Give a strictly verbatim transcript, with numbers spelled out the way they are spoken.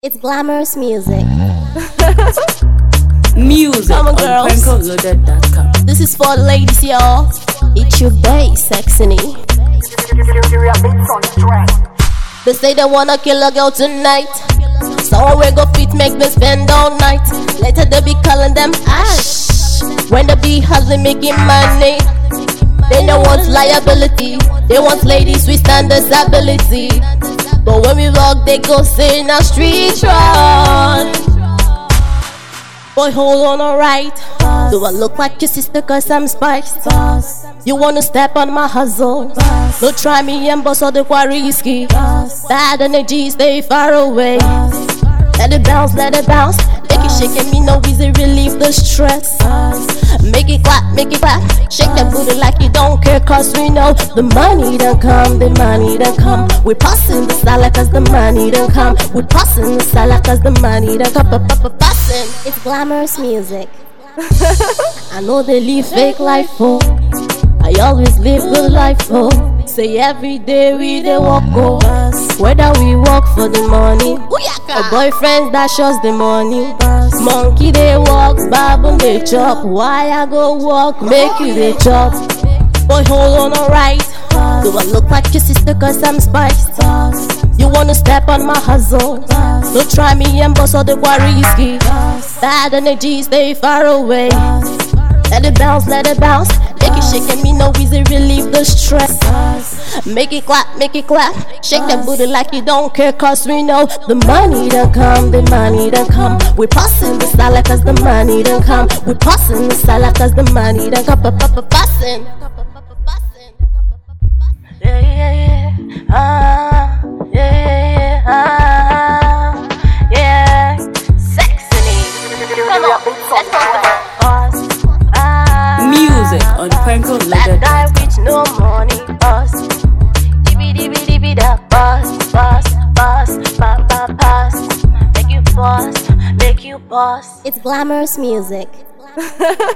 It's glamorous music. Music Come on, on girls. Pranko Loaded dot com. This is for the ladies, y'all. It's your bae, Sexy. They say they wanna kill a girl tonight. Someone we go fit make me spend all night. Later they be calling them ash. When they be hustling making money, they don't want liability. They want ladies with standards ability. But when we walk, they go say now street run. Boy, hold on, alright. Do I look like your sister cause I'm spiced? You wanna step on my hustle? Don't try me and bust all the quarry risky. Bad energy, stay far away. Let it bounce, let it bounce. Make it shake and me no easy relieve the stress. Make it clap, make it clap. Shake that booty like you don't care cause we know the money done come, the money done come. We passin' the salad cause the money done come. We passin' the salad cause the money done come. Passin'. It's glamorous music. I know they live fake life, oh. I always live good life, oh. Say every day we dey walk, oh. Whether we work for the money or boyfriends that shows the money. Monkey they walk, baboon they chop. Why I go walk, make you they chop? Boy, hold on, alright. Do I look like your sister cause I'm spiced? You wanna step on my hustle? Don't try me and bust all the risky. Bad energy, stay far away. Let it bounce, let it bounce. Make it shake and me no easy relieve the stress. Make it clap, make it clap. Shake that booty like you don't care cause we know the money done come, the money done come. We passin' the salad cause the money done come. We passin' the salad cause the money done come. Passin'. Yeah, yeah, yeah. Ah, yeah, yeah, yeah. Ah, yeah. Sexy. Come on, let's go. Music on Pranko Loaded That guy with no money, boss. Dibby dibby dibby da boss, boss, boss, pa pa pass. Make you boss, make you boss. It's glamorous music.